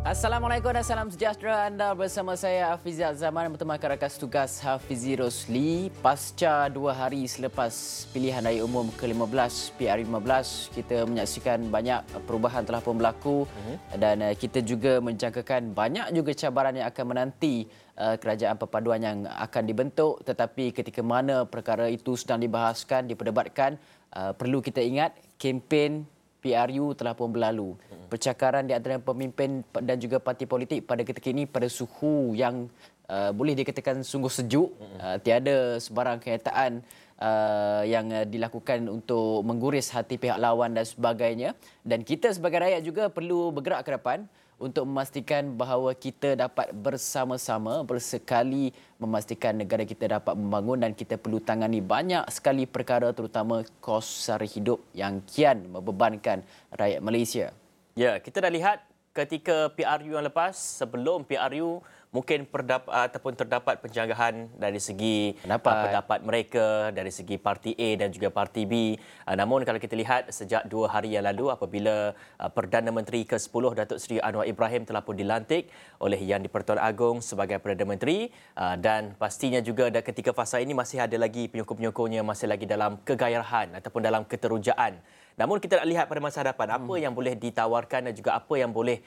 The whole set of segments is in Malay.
Assalamualaikum dan salam sejahtera. Anda bersama saya Hafizi Zaman bertemakan rakan tugas Hafizi Rosli. Pasca 2 hari selepas pilihan raya umum ke-15 PR15, kita menyaksikan banyak perubahan telah pun berlaku dan kita juga menjangkakan banyak juga cabaran yang akan menanti kerajaan perpaduan yang akan dibentuk, tetapi ketika mana perkara itu sedang dibahaskan, diperdebatkan, perlu kita ingat kempen PRU telah pun berlalu. Percakaran di antara pemimpin dan juga parti politik pada ketika ini pada suhu yang boleh dikatakan sungguh sejuk. Tiada sebarang kenyataan yang dilakukan untuk mengguris hati pihak lawan dan sebagainya. Dan kita sebagai rakyat juga perlu bergerak ke depan untuk memastikan bahawa kita dapat bersama-sama bersekali memastikan negara kita dapat membangun, dan kita perlu tangani banyak sekali perkara terutama kos sara hidup yang kian membebankan rakyat Malaysia. Ya, kita dah lihat ketika PRU yang lepas, sebelum PRU mungkin terdapat penjanggahan dari segi pendapat mereka, dari segi parti A dan juga parti B. Namun kalau kita lihat sejak 2 hari yang lalu apabila Perdana Menteri ke-10 Datuk Seri Anwar Ibrahim telah pun dilantik oleh Yang di-Pertuan Agong sebagai Perdana Menteri, dan pastinya juga ketika fasa ini masih ada lagi penyokong-penyokongnya masih lagi dalam kegairahan ataupun dalam keterujaan. Namun kita nak lihat pada masa hadapan apa yang boleh ditawarkan dan juga apa yang boleh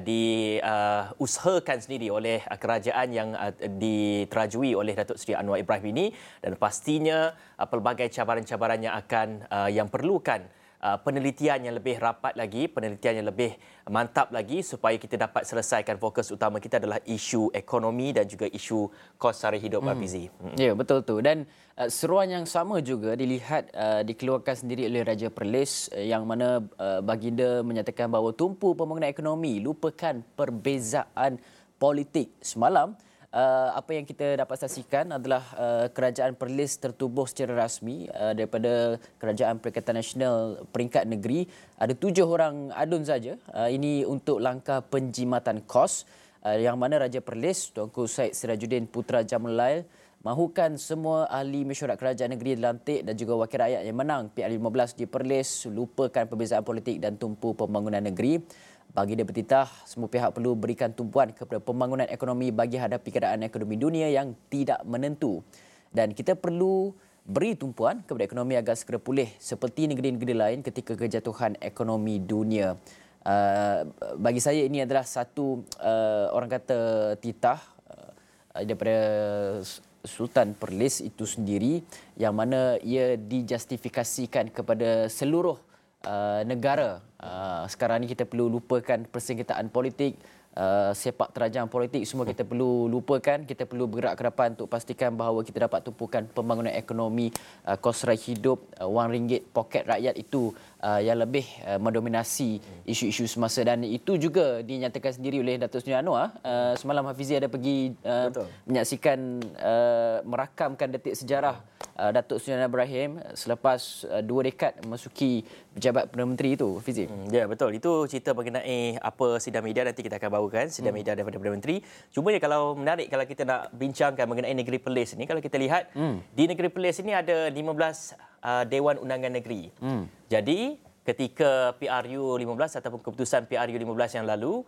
diusahakan sendiri oleh kerajaan yang diterajui oleh Datuk Seri Anwar Ibrahim ini, dan pastinya pelbagai cabaran-cabaran yang perlukan penelitian yang lebih rapat lagi, penelitian yang lebih mantap lagi supaya kita dapat selesaikan fokus utama kita adalah isu ekonomi dan juga isu kos sara hidup, Hafizi. Ya, betul tu. Dan seruan yang sama juga dilihat dikeluarkan sendiri oleh Raja Perlis, yang mana baginda menyatakan bahawa tumpu pembangunan ekonomi, lupakan perbezaan politik. Semalam apa yang kita dapat saksikan adalah kerajaan Perlis tertubuh secara rasmi daripada Kerajaan Perikatan Nasional peringkat negeri. Ada 7 orang adun saja. Ini untuk langkah penjimatan kos, yang mana Raja Perlis Tuanku Syed Sirajuddin Putra Jamulail mahukan semua ahli mesyuarat kerajaan negeri dilantik dan juga wakil rakyat yang menang PR15 di Perlis lupakan perbezaan politik dan tumpu pembangunan negeri. Bagi dia bertitah, semua pihak perlu berikan tumpuan kepada pembangunan ekonomi bagi hadapi keadaan ekonomi dunia yang tidak menentu. Dan kita perlu beri tumpuan kepada ekonomi agar segera pulih seperti negeri-negeri lain ketika kejatuhan ekonomi dunia. Bagi saya ini adalah satu orang kata titah daripada Sultan Perlis itu sendiri, yang mana ia dijustifikasikan kepada seluruh negara. Sekarang ni kita perlu lupakan persengketaan politik, sepak terjang politik, semua kita perlu lupakan. Kita perlu bergerak ke depan untuk pastikan bahawa kita dapat tumpukan pembangunan ekonomi, kos sara hidup, wang ringgit poket rakyat itu yang lebih mendominasi isu-isu semasa, dan itu juga dinyatakan sendiri oleh Datuk Seri Anwar. Semalam Hafizi ada pergi menyaksikan merakamkan detik sejarah Datuk Seri Anwar Ibrahim selepas 2 dekad memasuki pejabat Perdana Menteri itu, Hafizi. Ya, betul. Itu cerita mengenai apa sidang media, nanti kita akan bawakan sidang media daripada Perdana Menteri. Cuma kalau menarik kalau kita nak bincangkan mengenai negeri Perlis ini, kalau kita lihat di negeri Perlis ini ada 15 Dewan Undangan Negeri. Jadi ketika PRU 15 ataupun keputusan PRU 15 yang lalu,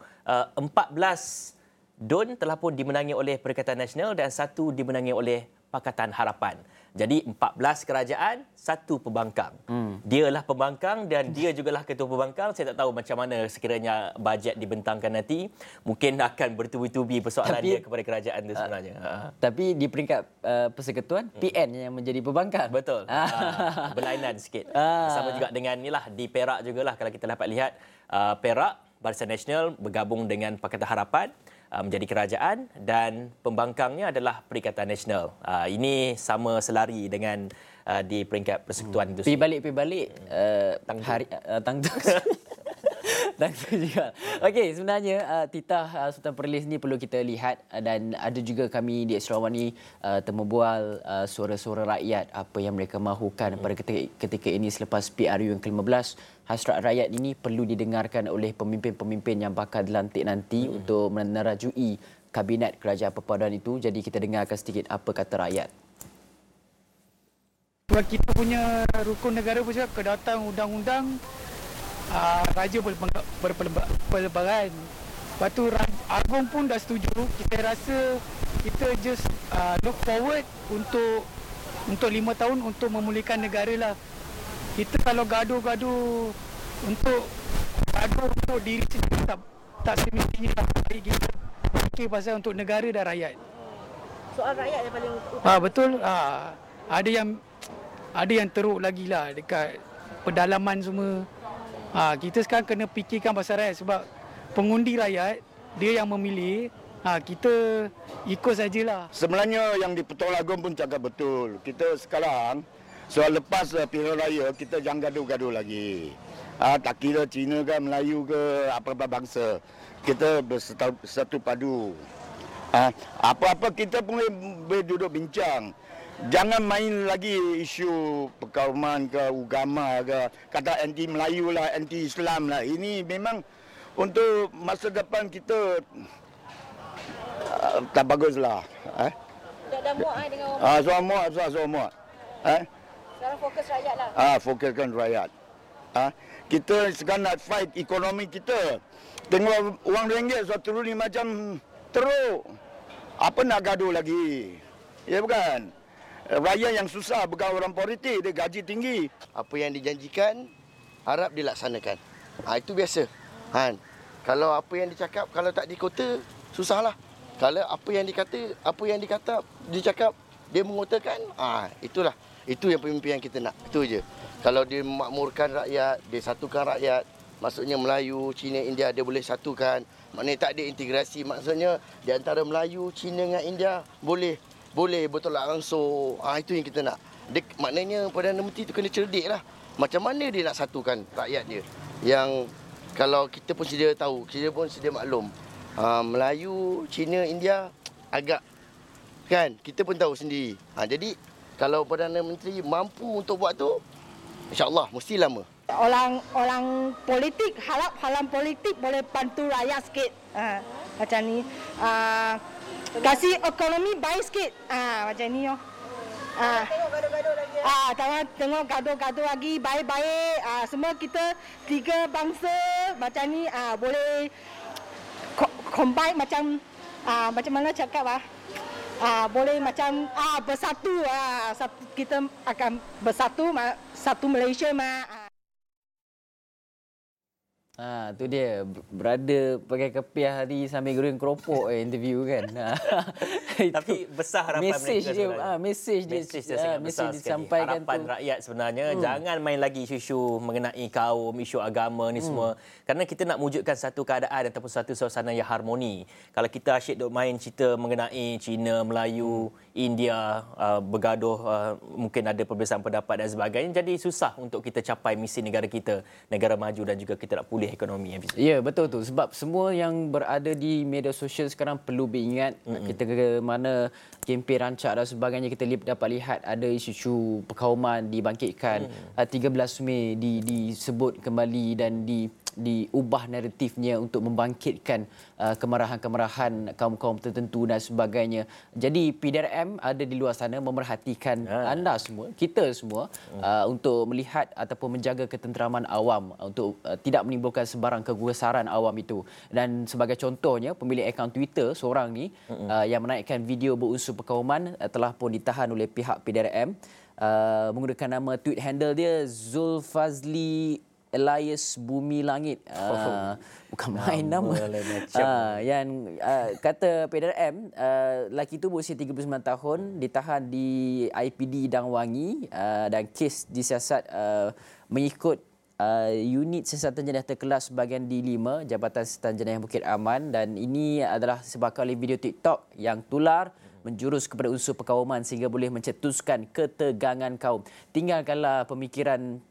14 DUN telah pun dimenangi oleh Perikatan Nasional dan 1 dimenangi oleh Pakatan Harapan. Jadi 14 kerajaan, 1 pembangkang. Dialah pembangkang dan dia jugalah ketua pembangkang. Saya tak tahu macam mana sekiranya bajet dibentangkan nanti. Mungkin akan bertubi-tubi persoalan dia kepada kerajaan itu sebenarnya. Tapi di peringkat persekutuan, PN yang menjadi pembangkang. Betul. Berlainan sikit. Sama juga dengan inilah di Perak jugalah, kalau kita dapat lihat Perak, Barisan Nasional bergabung dengan Pakatan Harapan menjadi kerajaan, dan pembangkangnya adalah Perikatan Nasional. Ini sama selari dengan di peringkat persekutuan itu. Pergi balik Tangtu juga. Okey, sebenarnya titah Sultan Perlis ni perlu kita lihat, dan ada juga kami di Sarawak ni membual suara-suara rakyat, apa yang mereka mahukan pada ketika ini selepas PRU yang ke-15. Hasrat rakyat ini perlu didengarkan oleh pemimpin-pemimpin yang bakal dilantik nanti untuk menerajui kabinet kerajaan perpaduan itu. Jadi kita dengarkan sedikit apa kata rakyat. Kita punya rukun negara pun cakap kedatang undang-undang raja berpelebaran. Lepas tu Agong pun dah setuju. Kita rasa kita just look forward untuk 5 tahun untuk memulihkan negara lah. Kita kalau gaduh-gaduh untuk diri sendiri tak semestinya baik. Kita fikir pasal untuk negara dan rakyat. Soal rakyat yang paling utama. Betul. Ada yang teruk lagi lah dekat pedalaman semua. Kita sekarang kena fikirkan pasal rakyat sebab pengundi rakyat dia yang memilih. Kita ikut sajalah. Sebenarnya yang di Petong Agong pun cakap betul. Kita sekarang soal lepas pilihan raya kita jangan gaduh-gaduh lagi. Tak kira Cina ke Melayu ke apa-apa bangsa. Kita bersatu padu. Apa-apa kita pun boleh duduk bincang. Jangan main lagi isu perkauman ke agama ke, kata anti Melayu lah, anti Islam lah. Ini memang untuk masa depan kita tak baguslah. Dah muak dengan orang. Soal muak. Sekarang fokus rakyat lah. Fokuskan rakyat. Kita sekarang nak fight ekonomi kita. Tengok wang ringgit suatu ni macam teruk. Apa nak gaduh lagi? Ya bukan? Rakyat yang susah bukan orang politik, dia gaji tinggi. Apa yang dijanjikan, harap dilaksanakan. Itu biasa. Kalau apa yang dicakap, kalau tak dikota, susahlah. Kalau apa yang dicakap, dia mengutakan, itulah. Itu yang pemimpin yang kita nak. Itu je. Kalau dia memakmurkan rakyat, dia satukan rakyat, maksudnya Melayu, Cina, India, dia boleh satukan. Maknanya tak ada integrasi. Maksudnya di antara Melayu, Cina dengan India, boleh bertolak langsung. Itu yang kita nak. Maknanya Perdana Menteri tu kena cerdik lah. Macam mana dia nak satukan rakyat dia. Yang kalau kita pun sedia tahu, kita pun sedia maklum. Melayu, Cina, India agak kan kita pun tahu sendiri. Jadi kalau Perdana Menteri mampu untuk buat tu, insya-Allah mesti lama. Orang politik harap halam politik boleh bantu rakyat sikit. Macam ni. Kasih ekonomi baik sikit. Macam ni yo. Tengok gaduh-gaduh lagi. Tengok gaduh-gaduh lagi baik-baik. Semua kita tiga bangsa macam ni boleh combine macam mana cakap boleh macam bersatu. Kita akan bersatu satu Malaysia Tu dia berada pakai kepiah hari sambil goreng keropok interview kan. Tapi besar harapan mereka sebenarnya. Mesej disampaikan harapan tu. Rakyat sebenarnya jangan main lagi isu-isu mengenai kaum, isu agama ni semua. Kerana kita nak wujudkan satu keadaan ataupun satu suasana yang harmoni. Kalau kita asyik duk main cerita mengenai Cina, Melayu, India bergaduh, mungkin ada perbezaan pendapat dan sebagainya, jadi susah untuk kita capai misi negara kita, negara maju dan juga kita nak pulih ekonomi. Ya, betul tu. Sebab semua yang berada di media sosial sekarang perlu diingat. Kita ke mana kempen rancak dan sebagainya, kita dapat lihat ada isu perkauman dibangkitkan. 13 Mei disebut kembali dan diubah naratifnya untuk membangkitkan kemarahan-kemarahan kaum-kaum tertentu dan sebagainya. Jadi PDRM ada di luar sana memerhatikan anda semua, kita semua untuk melihat ataupun menjaga ketenteraman awam, untuk tidak menimbulkan sebarang kegusaran awam itu. Dan sebagai contohnya, pemilik akaun Twitter seorang ni yang menaikkan video berunsur perkauman telah pun ditahan oleh pihak PDRM menggunakan nama tweet handle dia Zulfazli Elias Bumi Langit. Bukan main nama. Yang kata PDRM, lelaki itu berusia 39 tahun, ditahan di IPD Dangwangi dan kes disiasat mengikut unit siasatan jenayah terkelas bahagian D5 Jabatan Siasatan Jenayah Bukit Aman, dan ini adalah disebabkan oleh video TikTok yang tular menjurus kepada unsur perkauman sehingga boleh mencetuskan ketegangan kaum. Tinggalkanlah pemikiran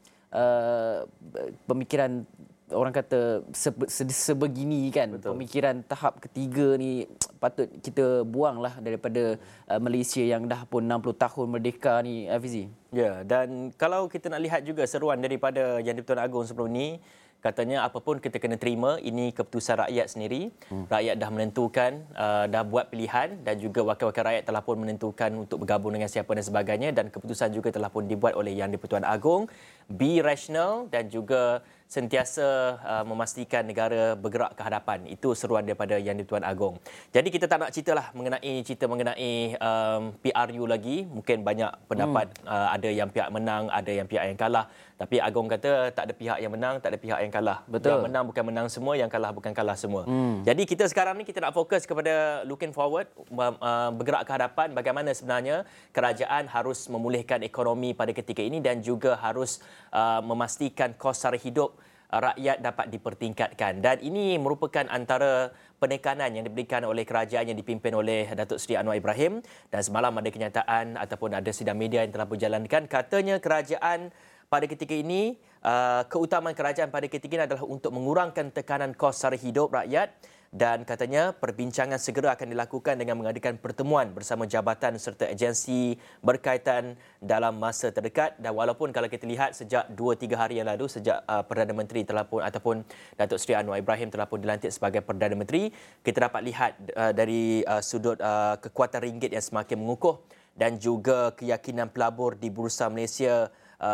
orang kata sebegini kan. Betul. Pemikiran tahap ketiga ni patut kita buanglah daripada Malaysia yang dah pun 60 tahun merdeka ni, Hafizi. Ya, dan kalau kita nak lihat juga seruan daripada Yang di-Pertuan Agong sebelum ni, katanya apapun kita kena terima, ini keputusan rakyat sendiri. Rakyat dah menentukan, dah buat pilihan dan juga wakil-wakil rakyat telah pun menentukan untuk bergabung dengan siapa dan sebagainya dan keputusan juga telah pun dibuat oleh Yang di-Pertuan Agong. Be rational dan juga sentiasa memastikan negara bergerak ke hadapan. Itu seruan daripada Yang di-Pertuan Agong. Jadi kita tak nak cerita mengenai PRU lagi. Mungkin banyak pendapat, ada yang pihak menang, ada yang pihak yang kalah. Tapi Agong kata tak ada pihak yang menang, tak ada pihak yang kalah. Betul. Yang menang bukan menang semua, yang kalah bukan kalah semua. Jadi kita sekarang ni kita nak fokus kepada looking forward, bergerak ke hadapan, bagaimana sebenarnya kerajaan harus memulihkan ekonomi pada ketika ini dan juga harus memastikan kos sara hidup rakyat dapat dipertingkatkan. Dan ini merupakan antara penekanan yang diberikan oleh kerajaan yang dipimpin oleh Datuk Seri Anwar Ibrahim. Dan semalam ada kenyataan ataupun ada sidang media yang telah berjalankan. Katanya kerajaan pada ketika ini, keutamaan kerajaan pada ketika ini adalah untuk mengurangkan tekanan kos sara hidup rakyat. Dan katanya perbincangan segera akan dilakukan dengan mengadakan pertemuan bersama jabatan serta agensi berkaitan dalam masa terdekat. Dan walaupun kalau kita lihat sejak 2-3 hari yang lalu, sejak Perdana Menteri telah pun ataupun Datuk Seri Anwar Ibrahim telah pun dilantik sebagai Perdana Menteri, kita dapat lihat dari sudut kekuatan ringgit yang semakin mengukuh dan juga keyakinan pelabur di Bursa Malaysia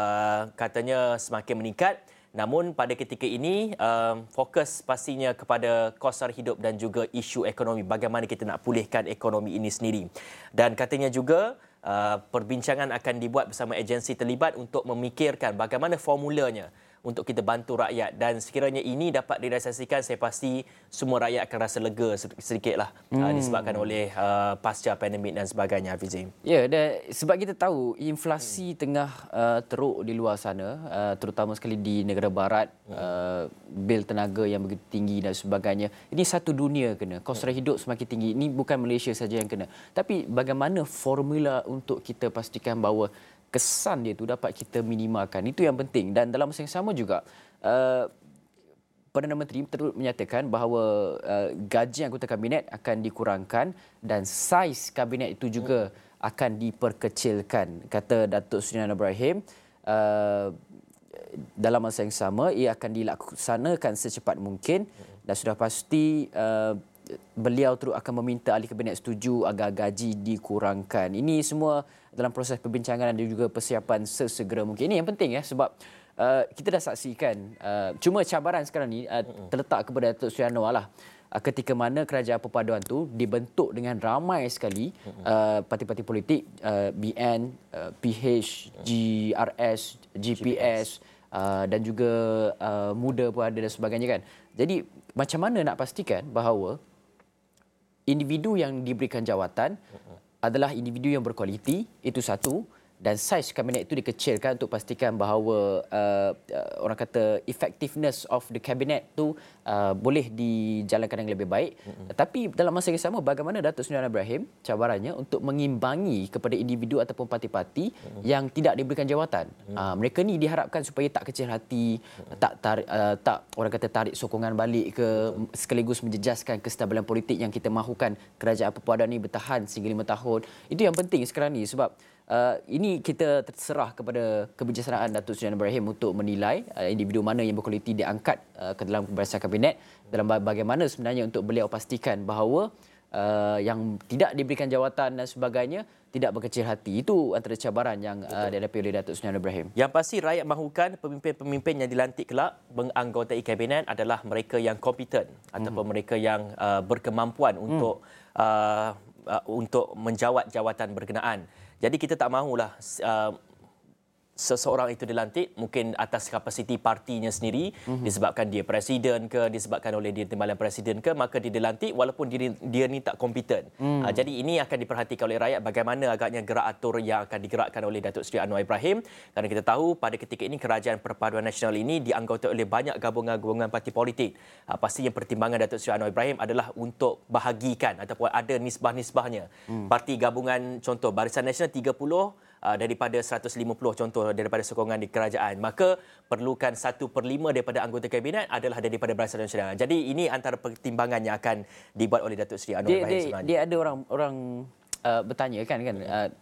katanya semakin meningkat. Namun pada ketika ini fokus pastinya kepada kos sara hidup dan juga isu ekonomi, bagaimana kita nak pulihkan ekonomi ini sendiri. Dan katanya juga perbincangan akan dibuat bersama agensi terlibat untuk memikirkan bagaimana formulanya untuk kita bantu rakyat. Dan sekiranya ini dapat direalisasikan, saya pasti semua rakyat akan rasa lega sedikitlah disebabkan oleh pasca pandemik dan sebagainya, Hafiz. Ya, dan sebab kita tahu inflasi tengah teruk di luar sana, terutama sekali di negara barat, bil tenaga yang begitu tinggi dan sebagainya. Ini satu dunia kena. Kos sara hidup semakin tinggi. Ini bukan Malaysia saja yang kena. Tapi bagaimana formula untuk kita pastikan bahawa kesan dia tu dapat kita minimalkan. Itu yang penting. Dan dalam masa yang sama juga, Perdana Menteri terus menyatakan bahawa gaji anggota kabinet akan dikurangkan dan saiz kabinet itu juga akan diperkecilkan. Kata Datuk Seri Anwar Ibrahim, dalam masa yang sama ia akan dilaksanakan secepat mungkin dan sudah pasti beliau terus akan meminta ahli kabinet setuju agar gaji dikurangkan. Ini semua dalam proses perbincangan dan juga persiapan sesegera mungkin. Ini yang penting ya, sebab kita dah saksikan. Cuma cabaran sekarang ni terletak kepada Datuk Seri Anwar lah. Ketika mana kerajaan perpaduan tu dibentuk dengan ramai sekali parti-parti politik, BN, PH, GRS, GPS dan juga muda pun ada dan sebagainya kan. Jadi macam mana nak pastikan bahawa individu yang diberikan jawatan adalah individu yang berkualiti, itu satu. Dan saiz kabinet itu dikecilkan untuk pastikan bahawa orang kata effectiveness of the cabinet tu boleh dijalankan dengan lebih baik. Tapi dalam masa yang sama, bagaimana Datuk Seri Anwar Ibrahim cabarannya untuk mengimbangi kepada individu ataupun parti-parti yang tidak diberikan jawatan. Mereka ni diharapkan supaya tak kecil hati, tak orang kata tarik sokongan balik ke, sekaligus menjejaskan kestabilan politik yang kita mahukan kerajaan perpaduan ni bertahan sehingga 5 tahun. Itu yang penting sekarang ni, sebab ini kita terserah kepada kebijaksanaan Datuk Seri Anwar Ibrahim untuk menilai individu mana yang berkualiti diangkat ke dalam barisan kabinet, dalam bagaimana sebenarnya untuk beliau pastikan bahawa yang tidak diberikan jawatan dan sebagainya tidak berkecil hati. Itu antara cabaran yang dihadapi oleh Datuk Seri Anwar Ibrahim. Yang pasti rakyat mahukan pemimpin-pemimpin yang dilantik kelak menganggotai kabinet adalah mereka yang kompeten ataupun mereka yang berkemampuan untuk menjawat jawatan berkenaan. Jadi kita tak mahulah seseorang itu dilantik mungkin atas kapasiti partinya sendiri, disebabkan dia presiden ke, disebabkan oleh dia timbalan presiden ke, maka dia dilantik walaupun dia ni tak kompeten. Jadi ini akan diperhatikan oleh rakyat bagaimana agaknya gerak atur yang akan digerakkan oleh Datuk Seri Anwar Ibrahim, kerana kita tahu pada ketika ini Kerajaan Perpaduan Nasional ini dianggotai oleh banyak gabungan-gabungan parti politik. Pastinya pertimbangan Datuk Seri Anwar Ibrahim adalah untuk bahagikan ataupun ada nisbah-nisbahnya. Parti gabungan, contoh Barisan Nasional 30 daripada 150 contoh daripada sokongan di kerajaan, maka perlukan 1/5 daripada anggota kabinet adalah daripada Barisan Nasional. Jadi ini antara pertimbangan yang akan dibuat oleh Datuk Seri Anwar Ibrahim sebenarnya. Dia ada orang bertanya kan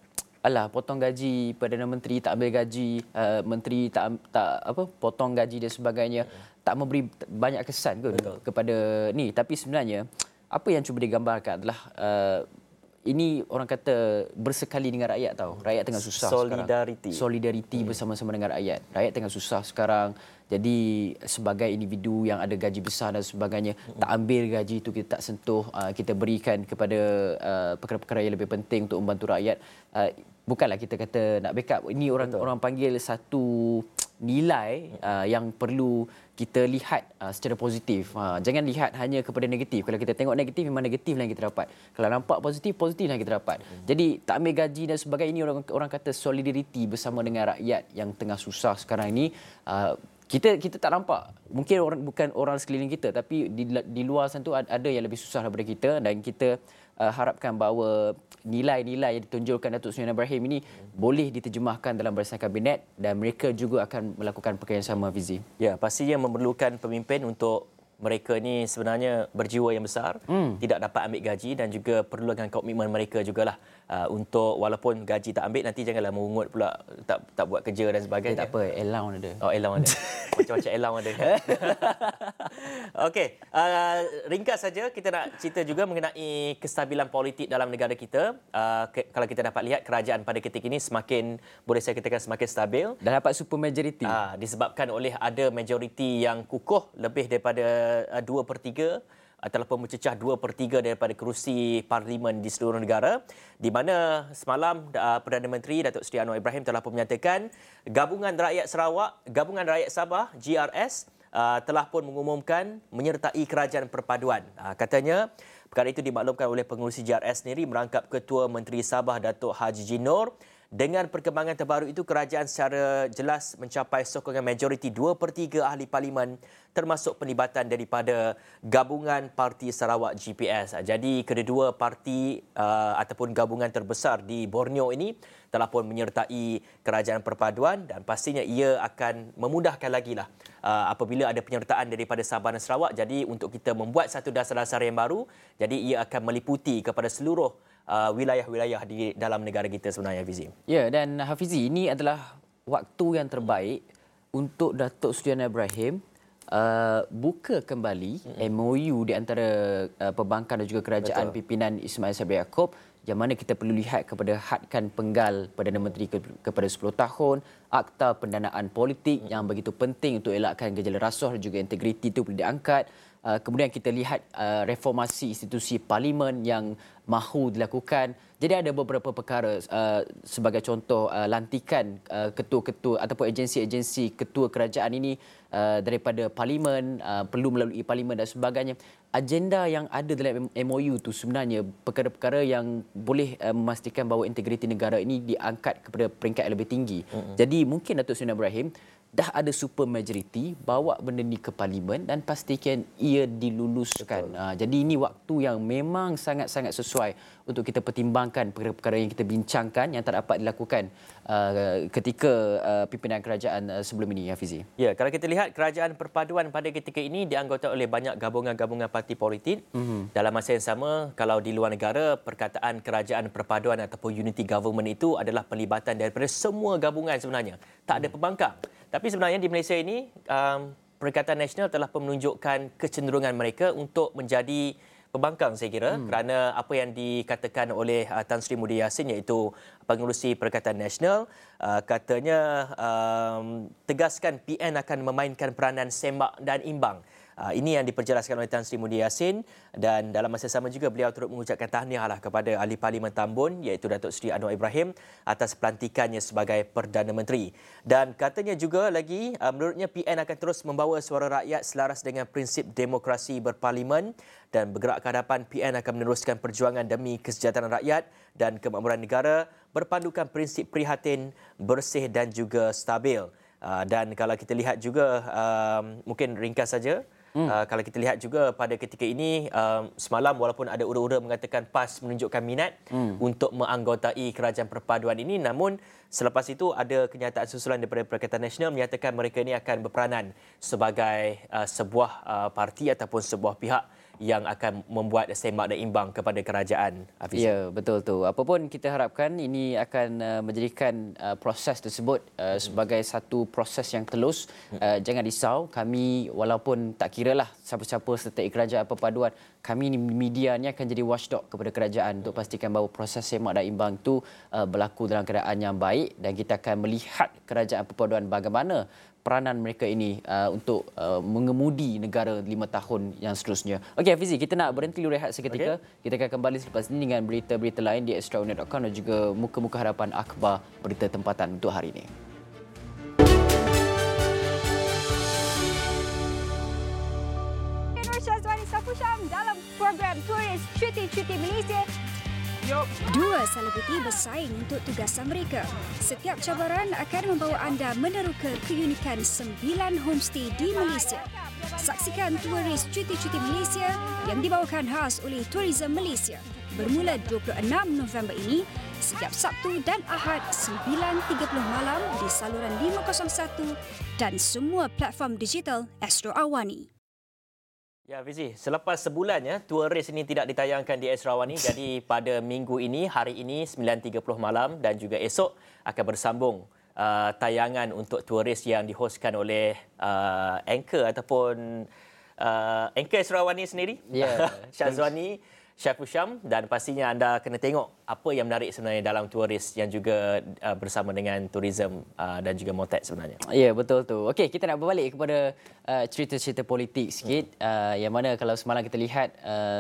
alah potong gaji Perdana Menteri, tak ambil gaji menteri, potong gaji dan sebagainya, tak memberi banyak kesan kepada ni. Tapi sebenarnya apa yang cuba digambarkan adalah ini orang kata bersekali dengan rakyat tahu. Rakyat tengah susah Solidarity. sekarang. Solidarity bersama-sama dengan rakyat. Rakyat tengah susah sekarang. Jadi sebagai individu yang ada gaji besar dan sebagainya, tak ambil gaji itu, kita tak sentuh, kita berikan kepada perkara-perkara yang lebih penting untuk membantu rakyat. Bukanlah kita kata nak backup. Ini orang panggil satu nilai yang perlu kita lihat secara positif. Jangan lihat hanya kepada negatif. Kalau kita tengok negatif, memang negatif yang kita dapat. Kalau nampak positif, positif yang kita dapat. Jadi tak ambil gaji dan sebagainya, ini orang kata solidariti bersama dengan rakyat yang tengah susah sekarang ini. Kita tak nampak. Mungkin bukan orang sekeliling kita, tapi di luar sana tu ada yang lebih susah daripada kita, dan kita harapkan bahawa nilai-nilai yang ditunjukkan Datuk Seri Ibrahim ini boleh diterjemahkan dalam barisan kabinet, dan mereka juga akan melakukan perkara yang sama, Fizi. Ya, pastinya memerlukan pemimpin untuk mereka ni sebenarnya berjiwa yang besar, tidak dapat ambil gaji, dan juga perlukan komitmen mereka jugalah untuk walaupun gaji tak ambil, nanti janganlah mengungut pula tak buat kerja dan sebagainya. Tak apa, allowance ada. Oh, allowance ada. Macam-macam allowance ada. Okey, ringkas saja kita nak cerita juga mengenai kestabilan politik dalam negara kita. Kalau kita dapat lihat, kerajaan pada ketika ini semakin, boleh saya katakan semakin stabil. Dah dapat super majority. Disebabkan oleh ada majoriti yang kukuh, lebih daripada 2/3 ataupun mencecah 2/3 daripada kerusi parlimen di seluruh negara, di mana semalam Perdana Menteri Datuk Seri Anwar Ibrahim telah pun menyatakan Gabungan Rakyat Sabah GRS telah pun mengumumkan menyertai kerajaan perpaduan. Katanya perkara itu dimaklumkan oleh pengurusi GRS sendiri merangkap Ketua Menteri Sabah Datuk Haji Jinor. Dengan perkembangan terbaru itu, kerajaan secara jelas mencapai sokongan majoriti 2/3 ahli parlimen, termasuk penlibatan daripada Gabungan Parti Sarawak GPS. Jadi kedua-dua parti ataupun gabungan terbesar di Borneo ini telah pun menyertai kerajaan perpaduan, dan pastinya ia akan memudahkan lagi lah apabila ada penyertaan daripada Sabah dan Sarawak. Jadi untuk kita membuat satu dasar-dasar yang baru, jadi ia akan meliputi kepada seluruh wilayah-wilayah di dalam negara kita sebenarnya, Hafizi. Ya, dan Hafizi, ini adalah waktu yang terbaik untuk Datuk Seri Anwar Ibrahim buka kembali MOU di antara perbankan dan juga kerajaan pimpinan Ismail Sabri Yaakob, yang mana kita perlu lihat kepada hadkan penggal Perdana Menteri kepada 10 tahun, akta pendanaan politik yang begitu penting untuk elakkan gejala rasuah dan juga integriti itu perlu diangkat. Kemudian kita lihat reformasi institusi parlimen yang mahu dilakukan. Jadi ada beberapa perkara, sebagai contoh lantikan ketua-ketua ataupun agensi-agensi ketua kerajaan ini daripada parlimen, perlu melalui parlimen dan sebagainya. Agenda yang ada dalam MOU itu sebenarnya perkara-perkara yang boleh memastikan bahawa integriti negara ini diangkat kepada peringkat yang lebih tinggi. Jadi mungkin Datuk Seri Ibrahim dah ada super majority, bawa benda ni ke parlimen dan pastikan ia diluluskan. Jadi ini waktu yang memang sangat-sangat sesuai untuk kita pertimbangkan perkara-perkara yang kita bincangkan yang tak dapat dilakukan ketika pimpinan kerajaan sebelum ini, Hafizi. Ya, kalau kita lihat kerajaan perpaduan pada ketika ini dianggota oleh banyak gabungan-gabungan parti politik. Dalam masa yang sama, kalau di luar negara, perkataan kerajaan perpaduan ataupun unity government itu adalah pelibatan daripada semua gabungan sebenarnya. Tak ada pembangkang. Tapi sebenarnya di Malaysia ini, Perikatan Nasional telah menunjukkan kecenderungan mereka untuk menjadi pembangkang, saya kira, kerana apa yang dikatakan oleh Tan Sri Muhyiddin Yassin, iaitu pengerusi Perikatan Nasional, katanya tegaskan PN akan memainkan peranan sembak dan imbang. Ini yang diperjelaskan oleh Tan Sri Muhyiddin Yassin, dan dalam masa sama juga beliau turut mengucapkan tahniah kepada ahli Parlimen Tambun, iaitu Datuk Seri Anwar Ibrahim, atas pelantikannya sebagai Perdana Menteri. Dan katanya juga lagi, menurutnya PN akan terus membawa suara rakyat selaras dengan prinsip demokrasi berparlimen, dan bergerak ke hadapan, PN akan meneruskan perjuangan demi kesejahteraan rakyat dan kemakmuran negara berpandukan prinsip prihatin, bersih dan juga stabil. Dan kalau kita lihat juga, mungkin ringkas saja, kalau kita lihat juga pada ketika ini, semalam walaupun ada ura-ura mengatakan PAS menunjukkan minat untuk menganggotai kerajaan perpaduan ini, namun selepas itu ada kenyataan susulan daripada Perikatan Nasional menyatakan mereka ini akan berperanan sebagai sebuah parti ataupun sebuah pihak yang akan membuat sembak dan imbang kepada kerajaan, Hafiz. Ya, betul tu. Apapun kita harapkan ini akan menjadikan proses tersebut sebagai satu proses yang telus. Jangan risau, kami walaupun tak kiralah siapa-siapa serta kerajaan perpaduan, kami ni media ni akan jadi watchdog kepada kerajaan untuk pastikan bahawa proses semak dan imbang itu berlaku dalam keadaan yang baik, dan kita akan melihat kerajaan perpaduan bagaimana peranan mereka ini untuk mengemudi negara 5 tahun yang seterusnya. Okey Hafizi, kita nak berhenti dulu rehat seketika. Kita akan kembali selepas ini dengan berita-berita lain di extraordinary.com dan juga muka-muka harapan akhbar berita tempatan untuk hari ini. Nur Syazwani Safusham dalam program Turis Cuti-Cuti Malaysia. Dua selebriti bersaing untuk tugasan mereka. Setiap cabaran akan membawa anda meneroka keunikan 9 homestay di Malaysia. Saksikan Turis Cuti-Cuti Malaysia yang dibawakan khas oleh Tourism Malaysia. Bermula 26 November ini, setiap Sabtu dan Ahad 9.30 malam di saluran 501 dan semua platform digital Astro Awani. Ya, Fizi, selepas sebulan Tour Race ini tidak ditayangkan di Esrawani. Jadi pada minggu ini, hari ini 9.30 malam dan juga esok akan bersambung tayangan untuk Tour Race yang dihostkan oleh anchor ataupun anchor Esrawani sendiri. Ya. Syazwani Safusham, dan pastinya anda kena tengok apa yang menarik sebenarnya dalam Tour Race yang juga bersama dengan Tourism dan juga Motet sebenarnya. Ya, betul tu. Okey, kita nak berbalik kepada cerita-cerita politik sikit. Yang mana kalau semalam kita lihat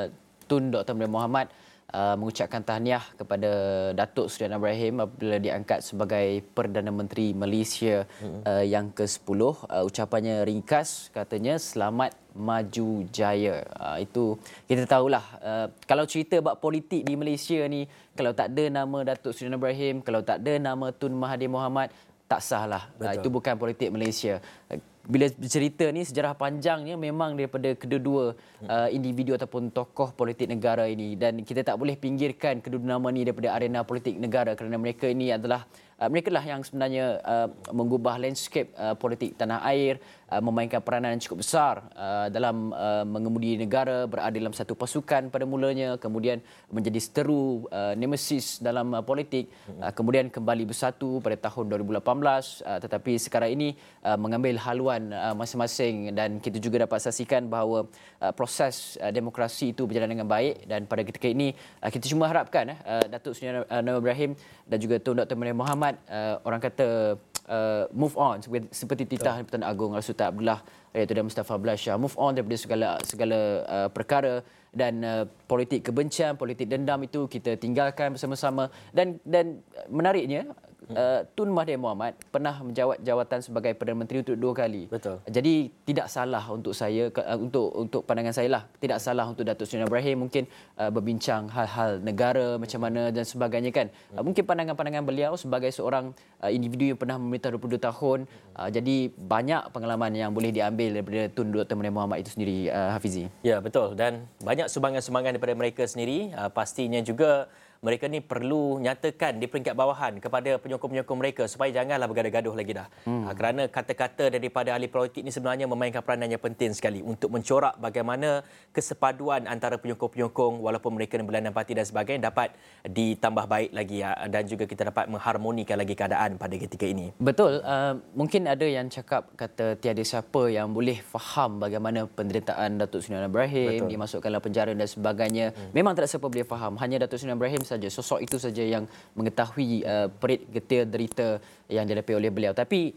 Tun Dr. Muhammad mengucapkan tahniah kepada Datuk Seri Anwar Ibrahim apabila diangkat sebagai Perdana Menteri Malaysia yang ke-10. Ucapannya ringkas, katanya selamat maju jaya. Itu kita tahulah, kalau cerita bab politik di Malaysia ni, kalau tak ada nama Datuk Seri Anwar Ibrahim, kalau tak ada nama Tun Mahathir Mohamad, tak sahlah. Itu bukan politik Malaysia. Bila bercerita ni, sejarah panjangnya memang daripada kedua-dua individu ataupun tokoh politik negara ini, dan kita tak boleh pinggirkan kedua nama ni daripada arena politik negara kerana mereka ini adalah mereka lah yang sebenarnya mengubah landscape politik tanah air, memainkan peranan yang cukup besar dalam mengemudi negara, berada dalam satu pasukan pada mulanya, kemudian menjadi seteru nemesis dalam politik, kemudian kembali bersatu pada tahun 2018, tetapi sekarang ini mengambil haluan masing-masing, dan kita juga dapat saksikan bahawa proses demokrasi itu berjalan dengan baik. Dan pada ketika ini kita cuma harapkan Datuk Seri Anwar Ibrahim dan juga Tun Dr. Mahathir Mohamad orang kata move on seperti titah Pertuan Agong Sultan Abdullah iaitu dan Mustafa Blasha, move on daripada segala perkara, dan politik kebencian, politik dendam itu kita tinggalkan bersama-sama. Dan menariknya Tun Mahathir Mohamad pernah menjawat jawatan sebagai Perdana Menteri untuk 2 kali. Betul. Jadi tidak salah untuk saya, untuk pandangan saya lah, tidak salah untuk Datuk Seri Anwar Ibrahim mungkin berbincang hal-hal negara macam mana dan sebagainya kan. Mungkin pandangan-pandangan beliau sebagai seorang individu yang pernah memerintah 22 tahun. Jadi banyak pengalaman yang boleh diambil daripada Tun Dr. Mahathir Mohamad itu sendiri, Hafizi. Ya, betul. Dan banyak sumbangan-sumbangan daripada mereka sendiri. Pastinya juga mereka ni perlu nyatakan di peringkat bawahan kepada penyokong-penyokong mereka supaya janganlah bergaduh-gaduh lagi dah. Kerana kata-kata daripada ahli politik ni sebenarnya memainkan peranan yang penting sekali untuk mencorak bagaimana kesepaduan antara penyokong-penyokong walaupun mereka ni berlainan parti dan sebagainya dapat ditambah baik lagi, dan juga kita dapat mengharmonikan lagi keadaan pada ketika ini. Betul. Mungkin ada yang cakap kata tiada siapa yang boleh faham bagaimana penderitaan Datuk Seri Anwar Ibrahim, dimasukkan dalam penjara dan sebagainya. Memang tak ada siapa boleh faham. Hanya Datuk Seri Anwar Ibrahim saja, sosok itu saja yang mengetahui perit getir derita yang dihadapi oleh beliau. Tapi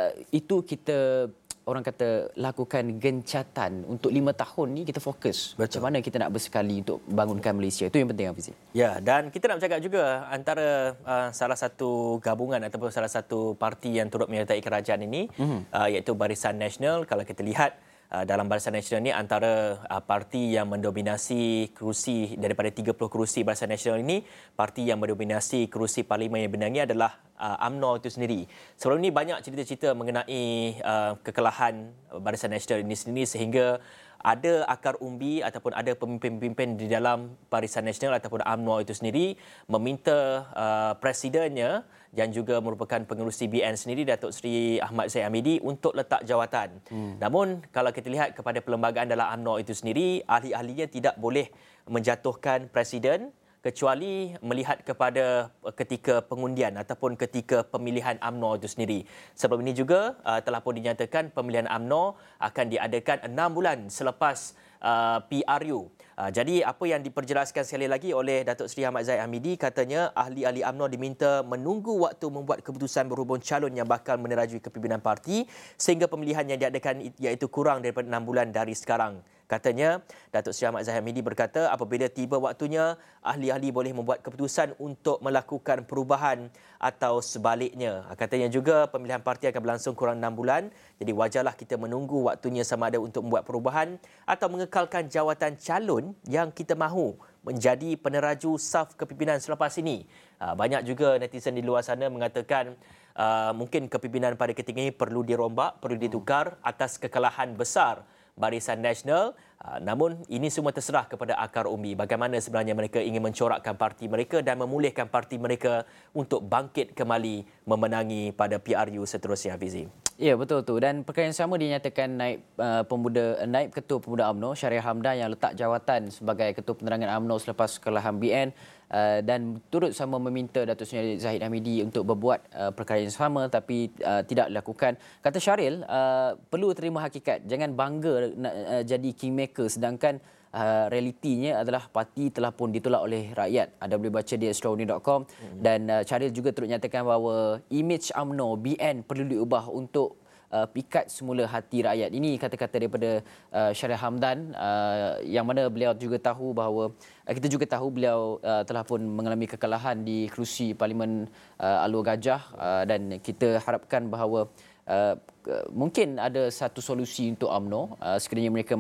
itu kita orang kata lakukan gencatan untuk 5 tahun ni, kita fokus. Macam mana kita nak bersekali untuk bangunkan Malaysia. Itu yang penting, Hafiz. Ya, dan kita nak bercakap juga antara salah satu gabungan ataupun salah satu parti yang turut menyertai kerajaan ini, iaitu Barisan Nasional. Kalau kita lihat dalam Barisan Nasional ini, antara parti yang mendominasi kerusi daripada 30 kerusi Barisan Nasional ini, parti yang mendominasi kerusi Parlimen yang benarnya adalah UMNO itu sendiri. Sebelum ini banyak cerita-cerita mengenai kekalahan Barisan Nasional ini sendiri, sehingga ada akar umbi ataupun ada pemimpin-pemimpin di dalam Barisan Nasional ataupun UMNO itu sendiri meminta presidennya yang juga merupakan pengerusi BN sendiri, Datuk Seri Ahmad Zahid Hamidi, untuk letak jawatan. Namun kalau kita lihat kepada perlembagaan dalam UMNO itu sendiri, ahli-ahlinya tidak boleh menjatuhkan presiden kecuali melihat kepada ketika pengundian ataupun ketika pemilihan UMNO itu sendiri. Sebelum ini juga telah pun dinyatakan pemilihan UMNO akan diadakan 6 bulan selepas PRU. Jadi apa yang diperjelaskan sekali lagi oleh Datuk Seri Ahmad Zahid Hamidi, katanya ahli-ahli UMNO diminta menunggu waktu membuat keputusan berhubung calon yang bakal menerajui kepimpinan parti sehingga pemilihan yang diadakan iaitu kurang daripada 6 bulan dari sekarang. Katanya, Datuk Seri Ahmad Zahid Hamidi berkata apabila tiba waktunya, ahli-ahli boleh membuat keputusan untuk melakukan perubahan atau sebaliknya. Katanya juga pemilihan parti akan berlangsung kurang 6 bulan. Jadi wajarlah kita menunggu waktunya sama ada untuk membuat perubahan atau mengekalkan jawatan calon yang kita mahu menjadi peneraju saf kepimpinan selepas ini. Banyak juga netizen di luar sana mengatakan mungkin kepimpinan pada ketika ini perlu dirombak, perlu ditukar atas kekalahan besar Barisan Nasional. Namun ini semua terserah kepada akar umbi. Bagaimana sebenarnya mereka ingin mencorakkan parti mereka dan memulihkan parti mereka untuk bangkit kembali memenangi pada PRU seterusnya, Hafizi. Ya, betul tu. Dan perkara yang sama dinyatakan naib Ketua Pemuda UMNO Syariah Hamdan yang letak jawatan sebagai Ketua Penerangan UMNO selepas kekalahan BN dan turut sama meminta Datuk Seri Zahid Hamidi untuk berbuat perkara yang sama tapi tidak dilakukan. Kata Syaril, perlu terima hakikat, jangan bangga jadi kingmaker sedangkan realitinya adalah parti telah pun ditolak oleh rakyat. Anda boleh baca di astrouni.com dan Syaril juga turut nyatakan bahawa imej UMNO BN perlu diubah untuk pikat semula hati rakyat. Ini kata-kata daripada Syariah Hamdan yang mana beliau juga tahu bahawa kita juga tahu beliau telah pun mengalami kekalahan di kerusi Parlimen Alor Gajah dan kita harapkan bahawa mungkin ada satu solusi untuk UMNO sekiranya mereka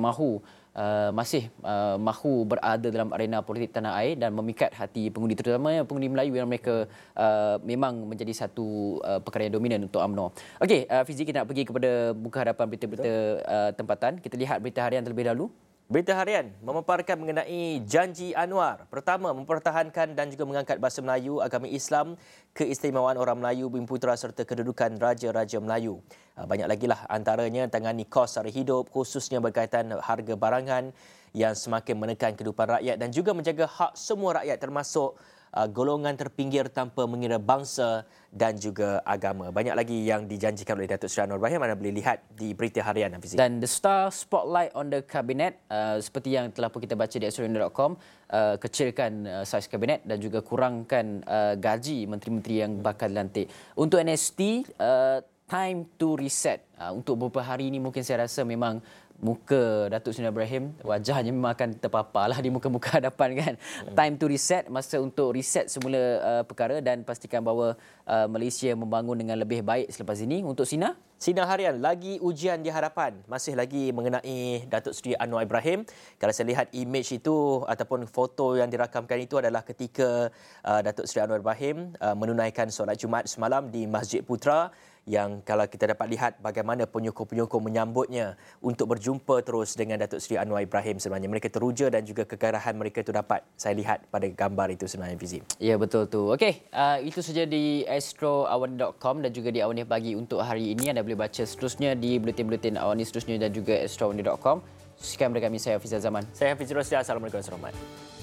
masih mahu berada dalam arena politik tanah air dan memikat hati pengundi, terutamanya pengundi Melayu yang mereka memang menjadi satu perkara yang dominan untuk UMNO. Okey, Fizi, kita nak pergi kepada buka hadapan berita-berita tempatan. Kita lihat berita harian terlebih dahulu. Berita harian memaparkan mengenai janji Anwar. Pertama, mempertahankan dan juga mengangkat bahasa Melayu, agama Islam, keistimewaan orang Melayu, Bumi Putera serta kedudukan Raja-Raja Melayu. Banyak lagi lah antaranya tangani kos sara hidup, khususnya berkaitan harga barangan yang semakin menekan kehidupan rakyat dan juga menjaga hak semua rakyat termasuk golongan terpinggir tanpa mengira bangsa dan juga agama. Banyak lagi yang dijanjikan oleh Datuk Seri Anwar Ibrahim. Anda boleh lihat di berita harian, Hafizi. Dan The Star Spotlight on the Cabinet, seperti yang telah pun kita baca di astrouni.com, kecilkan saiz kabinet dan juga kurangkan gaji menteri-menteri yang bakal dilantik. Untuk NST, time to reset. Untuk beberapa hari ini mungkin saya rasa memang muka Datuk Seri Ibrahim wajahnya memang akan terpaparlah di muka-muka hadapan kan. Time to reset, masa untuk reset semula perkara dan pastikan bahawa Malaysia membangun dengan lebih baik selepas ini. Untuk Sinar Harian, lagi ujian di hadapan. Masih lagi mengenai Datuk Seri Anwar Ibrahim. Kalau saya lihat imej itu ataupun foto yang dirakamkan itu adalah ketika Datuk Seri Anwar Ibrahim menunaikan solat Jumaat semalam di Masjid Putra, yang kalau kita dapat lihat bagaimana penyokong-penyokong menyambutnya untuk berjumpa terus dengan Datuk Seri Anwar Ibrahim. Sebenarnya mereka teruja dan juga kegarahan mereka itu dapat saya lihat pada gambar itu sebenarnya, Fizi. Ya, betul tu. Okey, itu saja di astroawani.com dan juga di Awani Pagi untuk hari ini. Anda boleh baca seterusnya di buletin-buletin Awani seterusnya dan juga astroawani.com. Sekian dari kami, saya Hafiz Zaman. Saya Hafiz Rosli. Assalamualaikum warahmatullahi wabarakatuh.